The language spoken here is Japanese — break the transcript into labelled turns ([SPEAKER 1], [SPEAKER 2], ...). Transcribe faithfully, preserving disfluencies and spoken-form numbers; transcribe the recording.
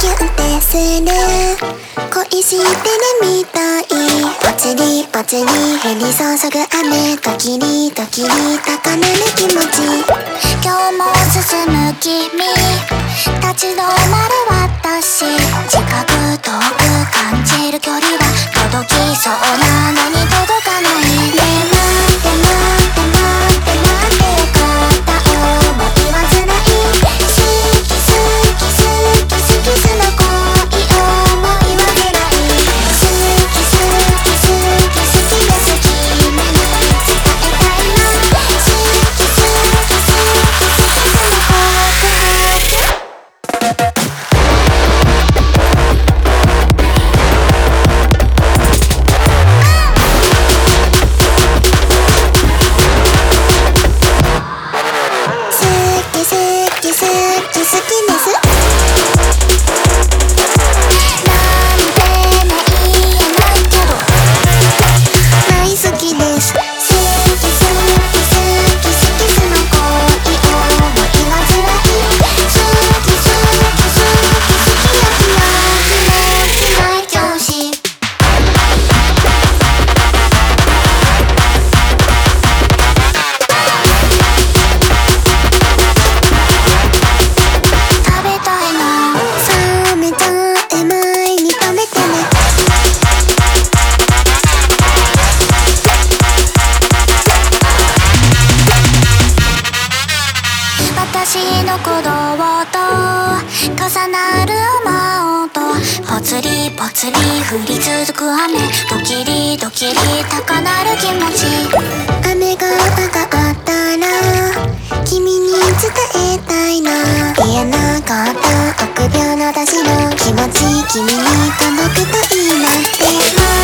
[SPEAKER 1] キュンってする恋してるみたいぽちりぽちり降り注ぐ雨時に時に高鳴る気持ち今日も進む君立ち止まる私近く遠く感じる距離は届きそうなのに届かないで待って待って待って待って片思いは辛い好き好き好き好きその恋思いは辛い好き好き好き好きが好きなのに伝えたいな好き好き好き好きその告白私の鼓動と重なる雨音ぽつりぽつり降り続く雨ドキリドキリ高鳴る気持ち雨が上がったら君に伝えたいな言えなかった臆病な私の気持ち君に届くといいなって